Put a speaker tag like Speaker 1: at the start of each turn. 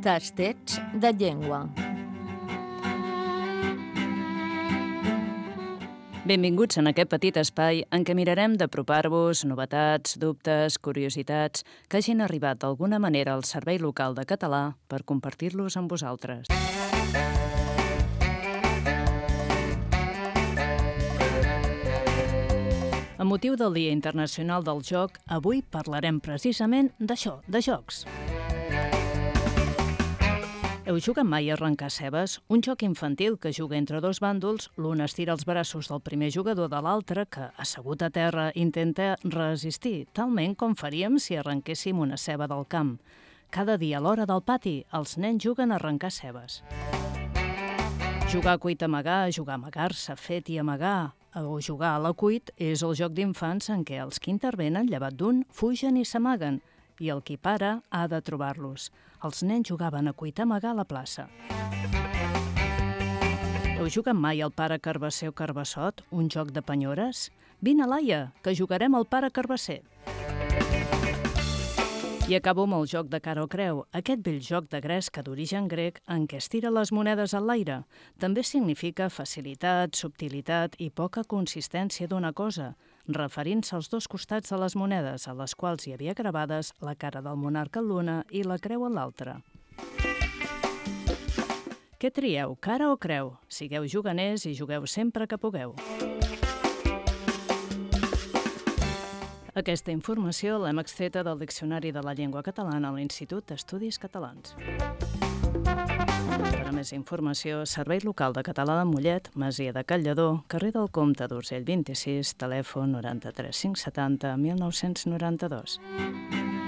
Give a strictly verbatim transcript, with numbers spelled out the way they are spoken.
Speaker 1: Tastets de llengua.
Speaker 2: Benvinguts en aquest petit espai en què mirarem d'apropar-vos novetats, dubtes, curiositats que hagin arribat d'alguna manera al Servei Local de Català per compartir-los amb vosaltres. Amb motiu del Dia Internacional del Joc, avui parlarem precisament d'això, de jocs. Heu jugat mai a arrencar cebes? Un joc infantil que juga entre dos bàndols, l'un estira els braços del primer jugador de l'altre que, assegut a terra, intenta resistir, talment com faríem si arrenquéssim una ceba del camp. Cada dia a l'hora del pati, els nens juguen a arrencar cebes. Jugar a cuit amagar, jugar a amagar-se, fet i amagar, o jugar a la cuit és el joc d'infants en què els que intervenen, llevat d'un, fugen i s'amaguen, i el qui para ha de trobar-los. Els nens jugaven a cuit amagar a la plaça. Heu jugat mai al pare Carbasser o Carbassot, un joc de penyores? Vine, Laia, que jugarem al pare Carbasser. I acabo amb el joc de cara o creu, aquest vell joc de gresca d'origen grec en què es tira les monedes a l'aire. També significa facilitat, subtilitat i poca consistència d'una cosa, referint-se als dos costats de les monedes, a les quals hi havia gravades la cara del monarca en l'una i la creu en l'altra. Què trieu, cara o creu? Sigueu juganers i jugueu sempre que pugueu. Aquesta informació l'hem extreta del Diccionari de la Llengua Catalana a l'Institut d'Estudis Catalans. Per a més informació, Servei Local de Català de Mollet, Masia de Callador, carrer del Comte d'Urgell vint-i-sis, telèfon noranta-tres cinc setanta mil nou-cents noranta-dos.